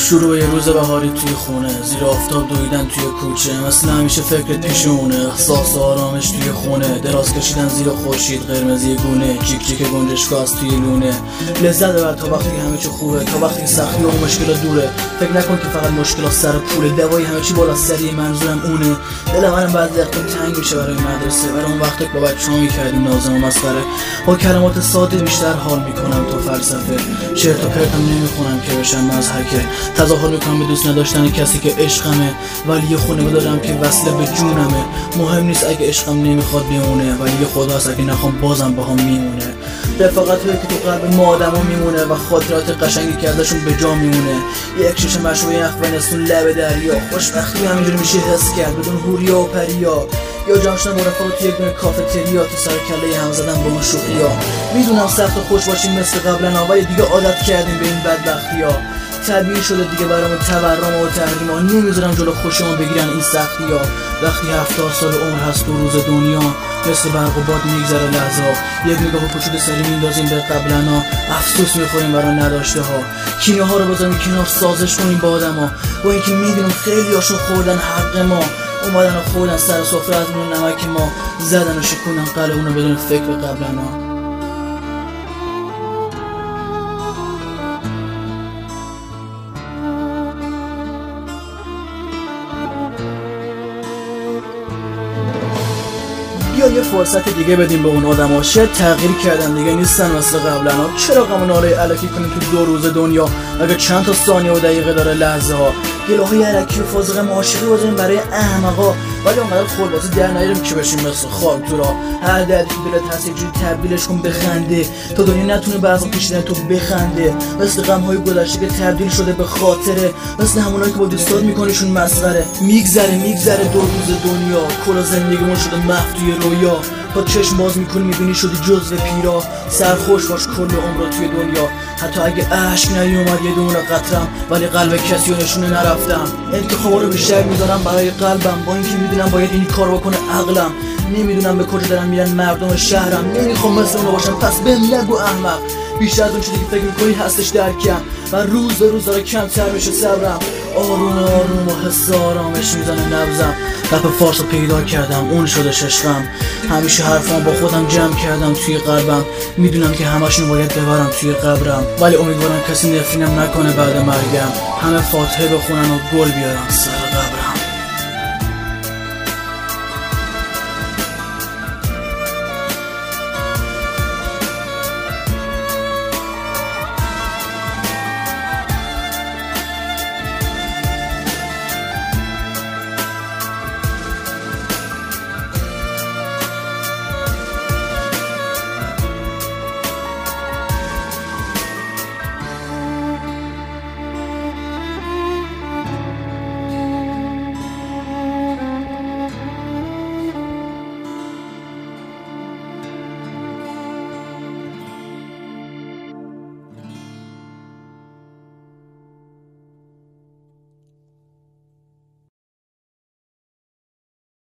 شروع یه روز بهاری توی خونه، زیر آفتاب دویدن توی کوچه، مثل همیشه فکرت پیشونه، احساس آرامش توی خونه، دراز کشیدن زیر خورشید قرمزی گونه، جیک جیک گنجشکا از توی لونه. لذت ببر تا وقتی همه چی خوبه، تا وقتی سختی و مشکل دوره. فکر نکن که فقط مشکلات سر پوله، دوای همه چی بالا سری، منظورم اونه. دل منم بعضی وقتا تنگ میشه برای مدرسه، برای اون وقتی که با بچه‌ها می‌کردیم نازم و مسخره. با کلمات ساده بیشتر حال میکنم تو فلسفه، چرت و پرتم نمیخونم که بشم مضحکه. تظاهر میکنم به دوست نداشتن کسی که عشقمه، ولی یه خونه دارم که وصله به جونمه. مهم نیست اگه عشقم نمیخواد بیمونه، ولی یه خداست اگه نخوام بازم باهم میمونه. رفاقت هایی که تو قلب ما آدما میمونه و خاطرات قشنگی که ازشون به جا میمونه. یک شیشه مشروب یخ و نسون لب دریا، خوشبختی همینجوری میشه حس کرد بدون هوریا و پریا. یا جمع شدن با رفاقا تو یک دونه کافتریا، تو سر کله هم زدن با اون شوخیا. میدونم سخت و خوش باشیم مثل قبلا، ولی دیگه عادت کردیم به این بدبختیا. طبیعی شده دیگه برامون تورم و تحریما، نمیذارم جلو خوشمون بگیرن این سختیا. وقتی 70 سال عمر هست تو روز دنیا، مثل برق و باد میگذره لحظه ها. یک نگاه پشت سری میندازیم به قبلنا، افسوس میخوریم برای نداشته ها. کینه ها رو بذاریم کنار، سازش کنیم با آدما، با اینکه میدونم خیلی هاشون خوردن حق ما. اومدن و خوردن سر سفره از اون نمک ما، زدن و شکوندن قلبونو بدون فکر قبلنا. یا یه فرصت دیگه بدیم به اون آدما، شاید تغییر کردن دیگه نیستن مثل قبلنا. چرا غم و ناله الکی کنیم تو دو روز دنیا، اگه چند تا ثانیه و دقیقه داره لحظه ها. گلاهای الکی و فازق معاشقی بازیم برای احمقا، ولی اونقدر خودبازی در نیاریم که بشیم مثل خاکتورا. هر دردی که دلت هست یکجوری تبدیلش کن به خنده، تا دنیا نتونه بعضا پیشیدن تو بخنده. مثل غم‌های گذشته که تبدیل شده به خاطره، مثل همونایی که با دوستات میکنیشون مسخره. میگذره دو روز دنیا، کل زندگیمون شده محو توی رویا. تا چشم باز میکنی میبینی شدی جزو پیرا، سرخوش باش کل عمرت توی دنیا. حتی اگه اشک نیومد یه دونه قطرم، ولی قلب کسی رو نشونه نرفتم. انتخابا رو بیشتر میذارم برای قلبم، با اینکه میدونم باید این کار بکنه عقلم. نمیدونم به کجا دارن میرن مردم شهرم، نمیخوام مثل اونا باشم پس بهم نگو احمق. بیشتر از اون چیزی که فکر میکنی هستش درکم، و روز به روز داره کمتر میشه صبرم. آروم آروم و حس آرامش میزنه نبضم. رپ فارس رو پیدا کردم، اون شده عشقم. همیشه حرفام با خودم جمع کردم توی قلبم، میدونم که همشون باید ببرم توی قبرم، ولی امیدوارم کسی نفرینم نکنه بعد مرگم. همه فاتحه بخونن و گل بیارن سر قبرم.